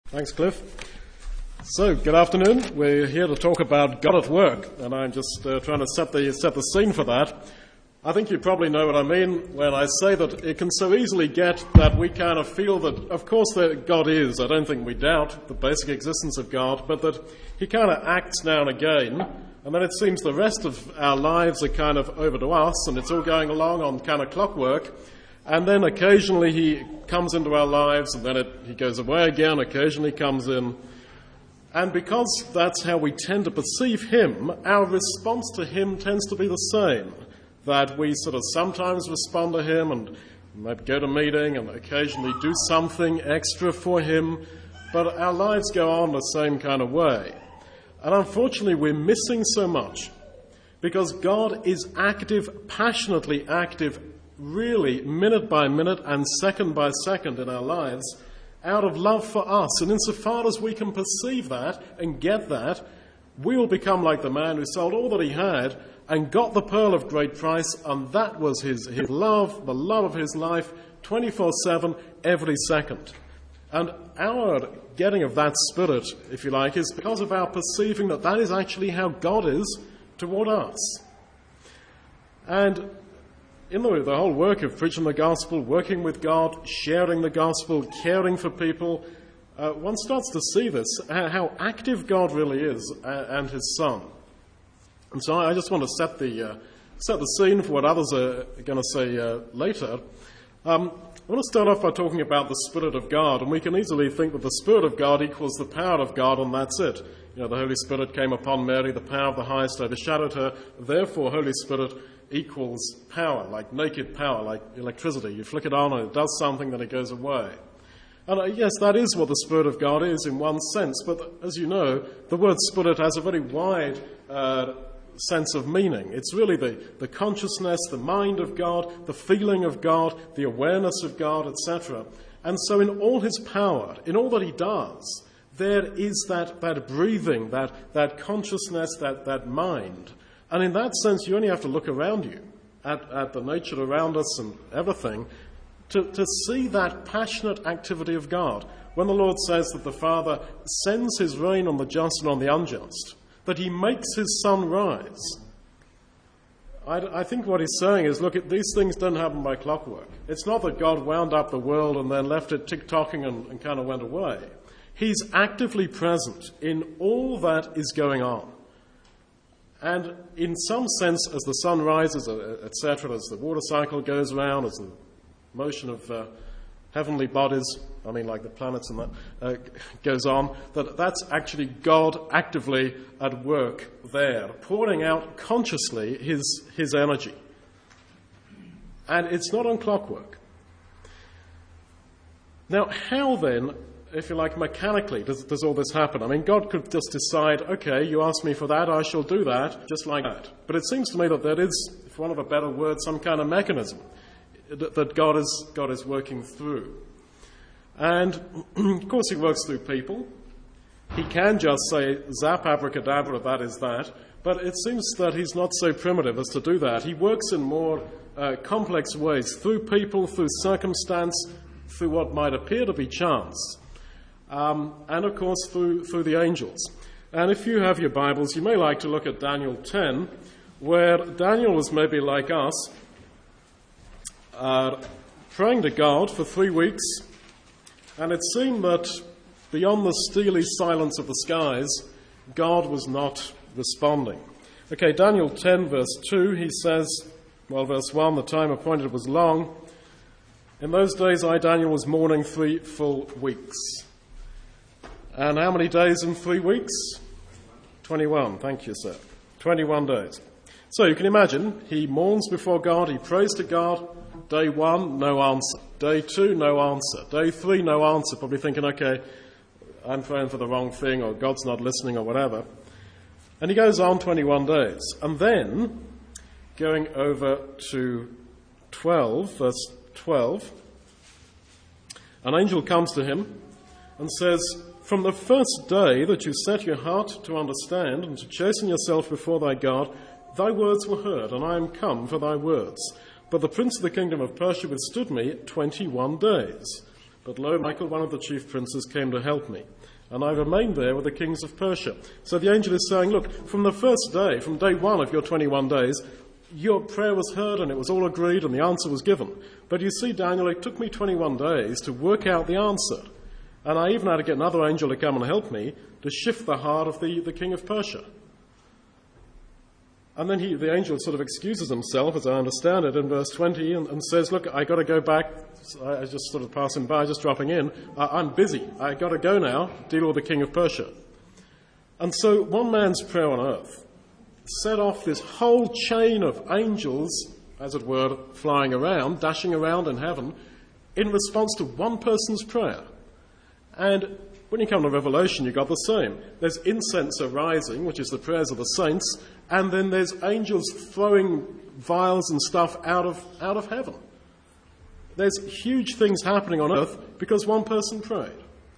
Thanks, Cliff. So, good afternoon. We're here to talk about God at work, and I'm just trying to set the scene for that. I think you probably know what I mean when I say that it can so easily get that we kind of feel that, of course, that God is. I don't think we doubt the basic existence of God, but that he kind of acts now and again, and then it seems the rest of our lives are kind of over to us, and it's all going along on kind of clockwork. And then occasionally he comes into our lives, and then he goes away again, occasionally comes in. And because that's how we tend to perceive him, our response to him tends to be the same. That we sort of sometimes respond to him and maybe go to a meeting and occasionally do something extra for him, but our lives go on the same kind of way. And unfortunately we're missing so much, because God is active, passionately active, really minute by minute and second by second in our lives, out of love for us. And insofar as we can perceive that and get that, we will become like the man who sold all that he had and got the pearl of great price, and that was his love, the love of his life, 24/7, every second. And our getting of that spirit, if you like, is because of our perceiving that that is actually how God is toward us. And in the whole work of preaching the gospel, working with God, sharing the gospel, caring for people, one starts to see this, how active God really is and his Son. And so I just want to set the scene for what others are going to say later. I want to start off by talking about the Spirit of God, and we can easily think that the Spirit of God equals the power of God, and that's it. You know, the Holy Spirit came upon Mary, the power of the highest overshadowed her, therefore Holy Spirit equals power, like naked power, like electricity. You flick it on and it does something, then it goes away. And yes, that is what the Spirit of God is in one sense, but as you know, the word Spirit has a very wide sense of meaning. It's really the consciousness, the mind of God, the feeling of God, the awareness of God, etc. And so in all his power, in all that he does, there is that breathing, that consciousness, that mind. And in that sense, you only have to look around you at the nature around us and everything to see that passionate activity of God. When the Lord says that the Father sends his rain on the just and on the unjust, that he makes his sun rise, I think what he's saying is, look, these things don't happen by clockwork. It's not that God wound up the world and then left it tick-tocking and kind of went away. He's actively present in all that is going on. And in some sense, as the sun rises, etc., as the water cycle goes around, as the motion of heavenly bodies, I mean like the planets and that, goes on, that's actually God actively at work there, pouring out consciously his energy. And it's not on clockwork. Now, how then, if you like, mechanically does all this happen? I mean, God could just decide, okay, you asked me for that, I shall do that, just like that. But it seems to me that there is, for want of a better word, some kind of mechanism that God is working through. And, of course, he works through people. He can just say, zap, abracadabra, that is that. But it seems that he's not so primitive as to do that. He works in more complex ways, through people, through circumstance, through what might appear to be chance. And, of course, through the angels. And if you have your Bibles, you may like to look at Daniel 10, where Daniel was maybe like us, praying to God for 3 weeks, and it seemed that beyond the steely silence of the skies, God was not responding. Okay, Daniel 10, verse 2, he says, well, verse 1, the time appointed was long. In those days I, Daniel, was mourning 3 full weeks. And how many days in 3 weeks? 21, thank you, sir. 21 days. So you can imagine, he mourns before God, he prays to God. Day 1, no answer. Day 2, no answer. Day 3, no answer. Probably thinking, okay, I'm praying for the wrong thing, or God's not listening, or whatever. And he goes on 21 days. And then, going over to 12, verse 12, an angel comes to him and says, from the first day that you set your heart to understand and to chasten yourself before thy God, thy words were heard, and I am come for thy words. But the prince of the kingdom of Persia withstood me 21 days. But lo, Michael, one of the chief princes, came to help me. and I remained there with the kings of Persia. So the angel is saying, look, from the first day, from day one of your 21 days, your prayer was heard and it was all agreed and the answer was given. But you see, Daniel, it took me 21 days to work out the answer. And I even had to get another angel to come and help me to shift the heart of the king of Persia. And then the angel sort of excuses himself, as I understand it, in verse 20 and says, look, I got to go back. I just sort of passing by, just dropping in. I'm busy. I got to go now, deal with the king of Persia. And so one man's prayer on earth set off this whole chain of angels, as it were, flying around, dashing around in heaven, in response to one person's prayer. And when you come to Revelation, you've got the same. There's incense arising, which is the prayers of the saints, and then there's angels throwing vials and stuff out of heaven. There's huge things happening on earth because one person prayed.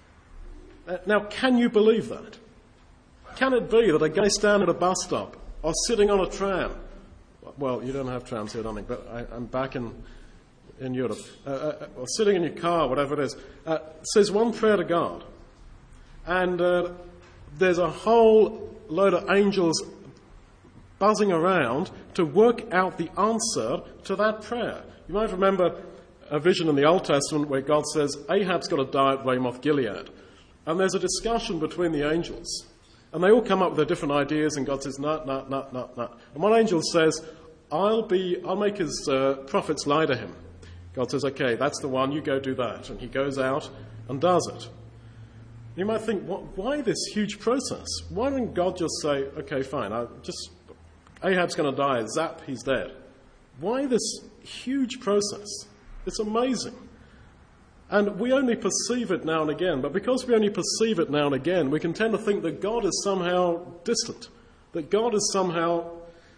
Now, can you believe that? Can it be that a guy standing at a bus stop or sitting on a tram, well, you don't have trams here, don't you, but I'm back in Europe, or sitting in your car, whatever it is, says one prayer to God, and there's a whole load of angels buzzing around to work out the answer to that prayer. You might remember a vision in the Old Testament where God says, Ahab's got to die at Ramoth Gilead. And there's a discussion between the angels. And they all come up with their different ideas, and God says, no. And one angel says, I'll make his prophets lie to him. God says, okay, that's the one, you go do that. And he goes out and does it. You might think, why this huge process? Why didn't God just say, okay, fine, Ahab's going to die, zap, he's dead. Why this huge process? It's amazing. And we only perceive it now and again, but because we only perceive it now and again, we can tend to think that God is somehow distant, that God is somehow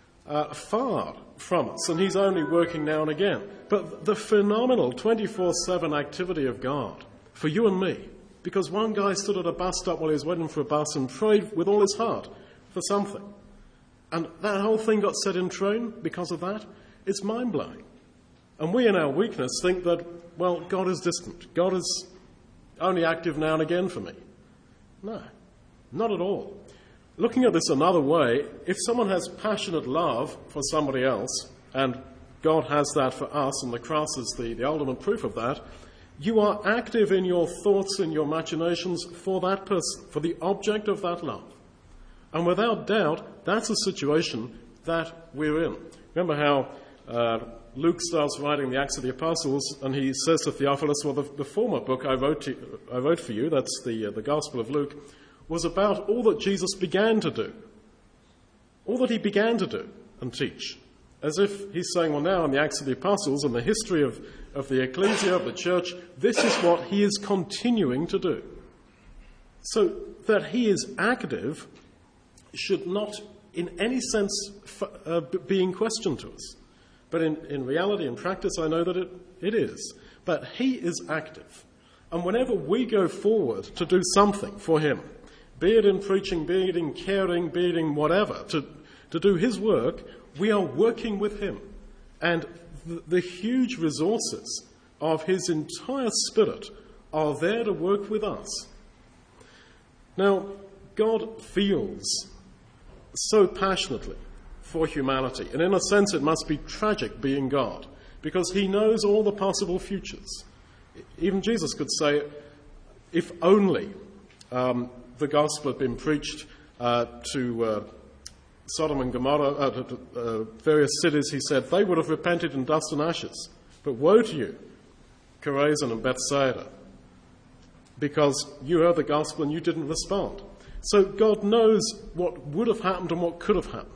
far from us, and he's only working now and again. But the phenomenal 24/7 activity of God for you and me, because one guy stood at a bus stop while he was waiting for a bus and prayed with all his heart for something. And that whole thing got set in train because of that. It's mind-blowing. And we in our weakness think that, well, God is distant. God is only active now and again for me. No, not at all. Looking at this another way, if someone has passionate love for somebody else, and God has that for us, and the cross is the ultimate proof of that, you are active in your thoughts and your imaginations for that person, for the object of that love. And without doubt, that's a situation that we're in. Remember how Luke starts writing the Acts of the Apostles, and he says to Theophilus, well, the former book I wrote for you, that's the Gospel of Luke, was about all that Jesus began to do. All that he began to do and teach. As if he's saying, well, now in the Acts of the Apostles and the history of the ecclesia, of the church, this is what he is continuing to do. So that he is active should not in any sense be in question to us. But in reality, in practice, I know that it is. But he is active. And whenever we go forward to do something for him, be it in preaching, be it in caring, be it in whatever, to do his work, we are working with him. And the huge resources of his entire spirit are there to work with us. Now, God feels so passionately for humanity. And in a sense, it must be tragic being God, because he knows all the possible futures. Even Jesus could say, if only the gospel had been preached to Sodom and Gomorrah, to various cities, he said, they would have repented in dust and ashes. But woe to you, Chorazin and Bethsaida, because you heard the gospel and you didn't respond. So God knows what would have happened and what could have happened.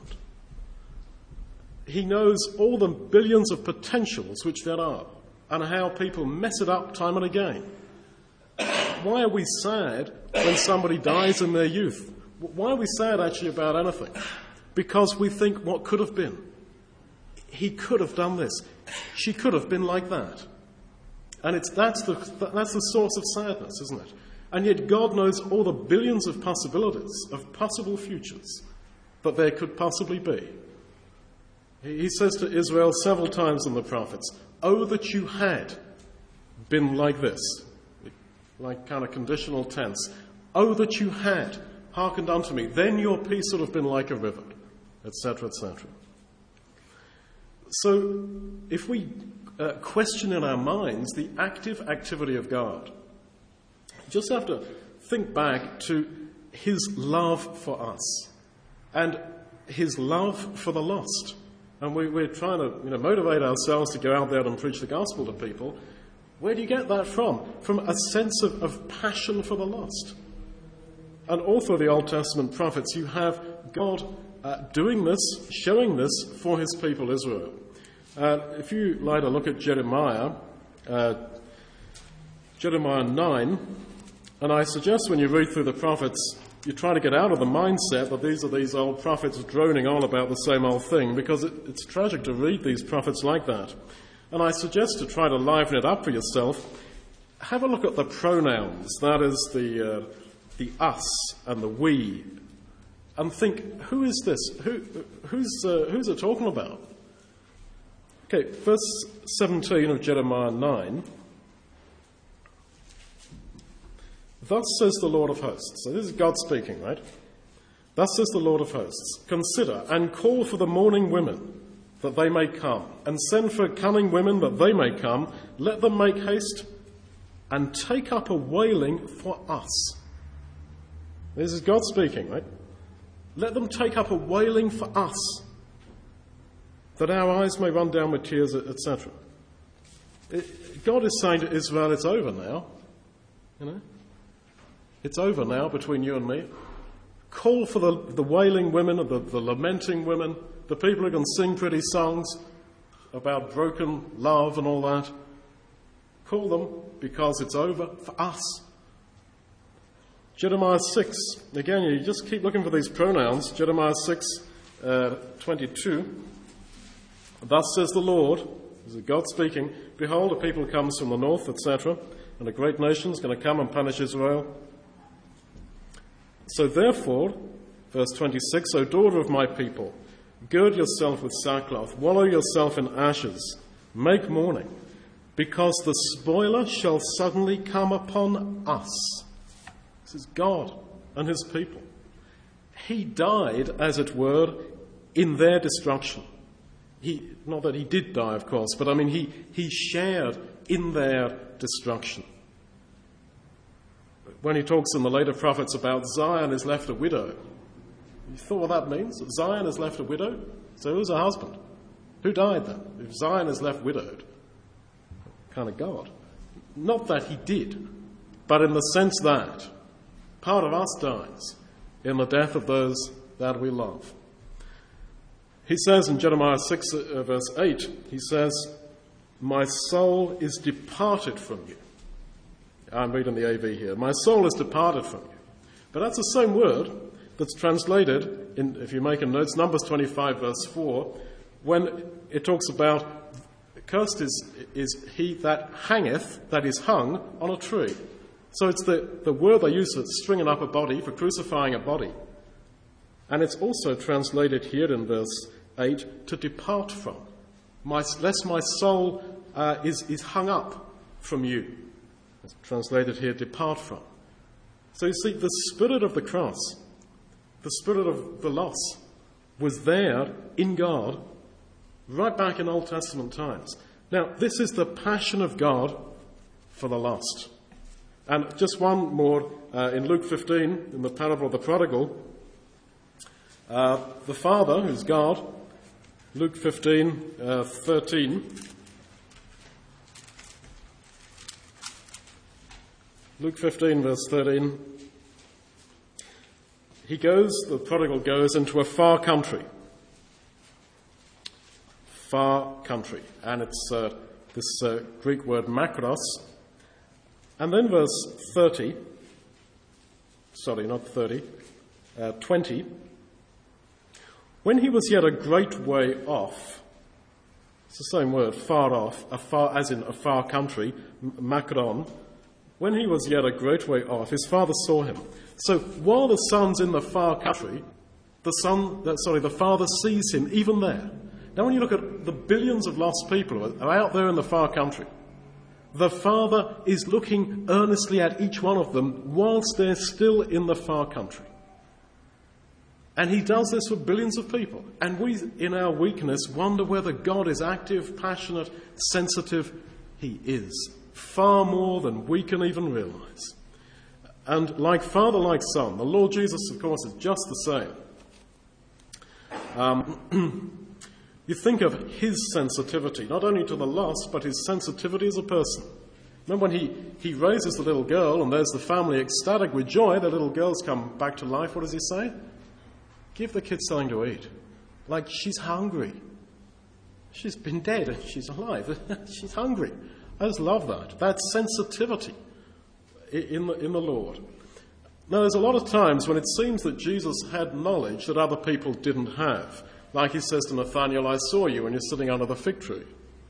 He knows all the billions of potentials which there are and how people mess it up time and again. Why are we sad when somebody dies in their youth? Why are we sad actually about anything? Because we think what could have been. He could have done this. She could have been like that. And that's the source of sadness, isn't it? And yet God knows all the billions of possibilities, of possible futures that there could possibly be. He says to Israel several times in the prophets, oh, that you had been like this, like kind of conditional tense. Oh, that you had hearkened unto me, then your peace would have been like a river, etc., etc. So, if we question in our minds the active activity of God, you just have to think back to his love for us and his love for the lost. And we're trying to motivate ourselves to go out there and preach the gospel to people. Where do you get that from? From a sense of passion for the lost. And all through the Old Testament prophets, you have God doing this, showing this for his people Israel. If you later look at Jeremiah 9, and I suggest when you read through the prophets, you try to get out of the mindset that these are these old prophets droning on about the same old thing, because it's tragic to read these prophets like that. And I suggest to try to liven it up for yourself. Have a look at the pronouns, that is the us and the we, and think, who is this? Who's it talking about? Okay, verse 17 of Jeremiah 9. Thus says the Lord of hosts. So this is God speaking, right? Thus says the Lord of hosts. Consider and call for the mourning women, that they may come, and send for cunning women, that they may come. Let them make haste and take up a wailing for us. This is God speaking, right? Let them take up a wailing for us, that our eyes may run down with tears, etc. God is saying to Israel, it's over now. It's over now between you and me. Call for the wailing women, the lamenting women, the people who can sing pretty songs about broken love and all that. Call them, because it's over for us. Jeremiah 6, again, you just keep looking for these pronouns. Jeremiah 6, 22. Thus says the Lord, this is God speaking, behold, a people comes from the north, etc., and a great nation is going to come and punish Israel. So therefore, verse 26, O daughter of my people, gird yourself with sackcloth, wallow yourself in ashes, make mourning, because the spoiler shall suddenly come upon us. This is God and his people. He died, as it were, in their destruction. Not that he did die, of course, but he shared in their destruction. When he talks in the later prophets about Zion is left a widow, you thought what that means? That Zion is left a widow? So who's her husband? Who died then? If Zion is left widowed, kind of God. Not that he did, but in the sense that part of us dies in the death of those that we love. He says in Jeremiah 6, verse 8, he says, my soul is departed from you. I'm reading the AV here. My soul is departed from you. But that's the same word that's translated, in, if you make a notes, Numbers 25, verse 4, when it talks about, cursed is he that hangeth, that is hung, on a tree. So it's the word they use for stringing up a body, for crucifying a body. And it's also translated here in verse 8, to depart from. Lest my soul is hung up from you. It's translated here, depart from. So you see, the spirit of the cross, the spirit of the loss, was there in God right back in Old Testament times. Now, this is the passion of God for the lost. And just one more, in Luke 15, in the parable of the prodigal, the Father, who's God, Luke 15, 13, Luke 15, verse 13, the prodigal goes into a far country. Far country. And it's this Greek word makros. And then verse 20. When he was yet a great way off, it's the same word, far off, as in a far country, makron. When he was yet a great way off, his father saw him. So while the son's in the far country, the father sees him even there. Now when you look at the billions of lost people who are out there in the far country, The Father is looking earnestly at each one of them whilst they're still in the far country. And he does this for billions of people. And we, in our weakness, wonder whether God is active, passionate, sensitive. He is. Far more than we can even realize. And like Father, like Son, the Lord Jesus, of course, is just the same. You think of his sensitivity, not only to the lost, but his sensitivity as a person. Remember when he raises the little girl and there's the family ecstatic with joy, the little girl's come back to life. What does he say? Give the kid something to eat. Like she's hungry. She's been dead and she's alive. She's hungry. I just love that. That sensitivity in the Lord. Now, there's a lot of times when it seems that Jesus had knowledge that other people didn't have. Like he says to Nathanael, I saw you when you're sitting under the fig tree.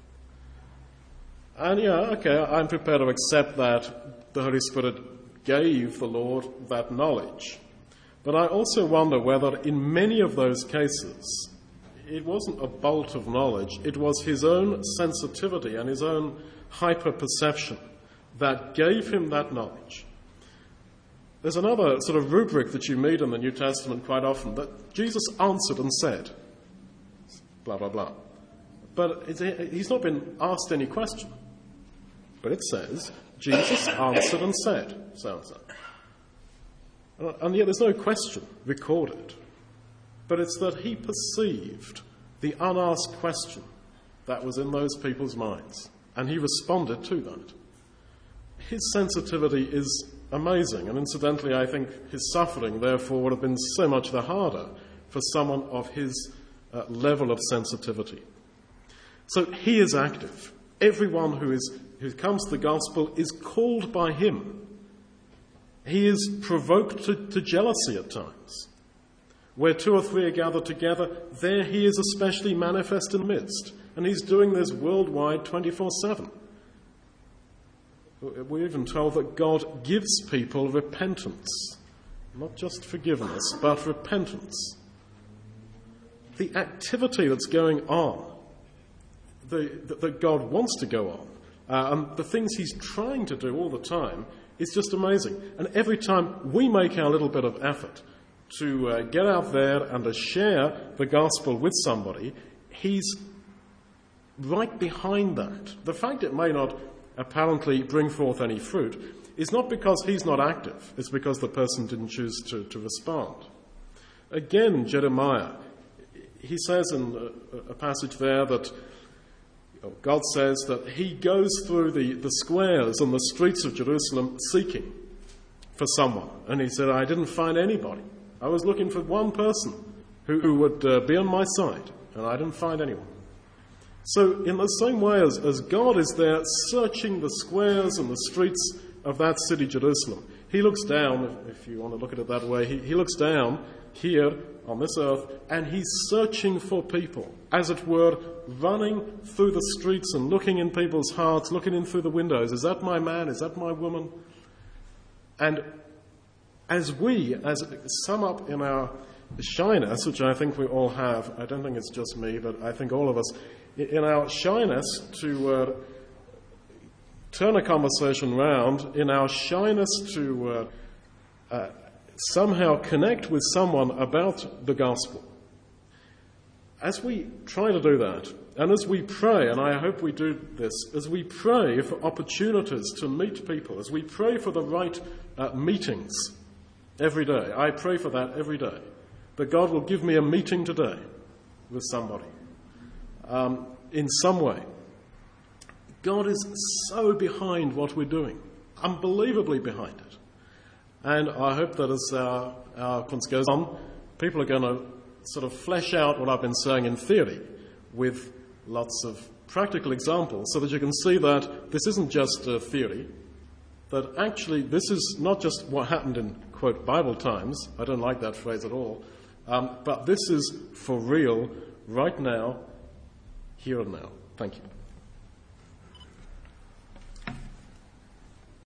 And I'm prepared to accept that the Holy Spirit gave the Lord that knowledge. But I also wonder whether in many of those cases, it wasn't a bolt of knowledge, it was his own sensitivity and his own hyper-perception that gave him that knowledge. There's another sort of rubric that you meet in the New Testament quite often, that Jesus answered and said, blah, blah, blah. But he's not been asked any question. But it says, Jesus answered and said, so-and-so. And yet there's no question recorded. But it's that he perceived the unasked question that was in those people's minds. And he responded to that. His sensitivity is amazing. And incidentally, I think his suffering, therefore, would have been so much the harder for someone of his level of sensitivity. So he is active. Everyone who comes to the gospel is called by him. He is provoked to jealousy at times. Where two or three are gathered together, there he is especially manifest in the midst. And he's doing this worldwide 24/7. We're even told that God gives people repentance. Not just forgiveness, but repentance. The activity that's going on, that God wants to go on, and the things he's trying to do all the time, is just amazing. And every time we make our little bit of effort to get out there and to share the gospel with somebody, he's right behind that. The fact it may not apparently bring forth any fruit is not because he's not active, it's because the person didn't choose to respond. Again, Jeremiah, he says in a passage there that God says that he goes through the squares and the streets of Jerusalem seeking for someone. And he said, I didn't find anybody. I was looking for one person who would be on my side, and I didn't find anyone. So in the same way as God is there searching the squares and the streets of that city, Jerusalem, he looks down, if you want to look at it that way, he looks down here on this earth, and he's searching for people, as it were, running through the streets and looking in people's hearts, looking in through the windows. Is that my man? Is that my woman? And as sum up in our shyness, which I think we all have, I don't think it's just me, but I think all of us, in our shyness to turn a conversation round, in our shyness to somehow connect with someone about the gospel. As we try to do that, and as we pray, and I hope we do this, as we pray for opportunities to meet people, as we pray for the right meetings every day, I pray for that every day, that God will give me a meeting today with somebody in some way. God is so behind what we're doing, unbelievably behind it. And I hope that as our conference goes on, people are going to sort of flesh out what I've been saying in theory with lots of practical examples so that you can see that this isn't just a theory, that actually this is not just what happened in, quote, Bible times. I don't like that phrase at all. But this is for real right now, here and now. Thank you.